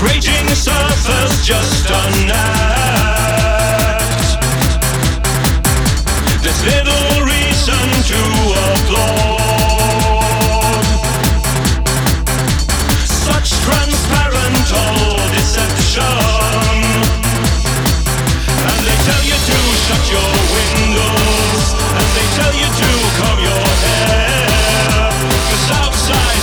raging surfers just an act. There's little reason to applaud such transparent deception. And they tell you to shut your windows, and they tell you to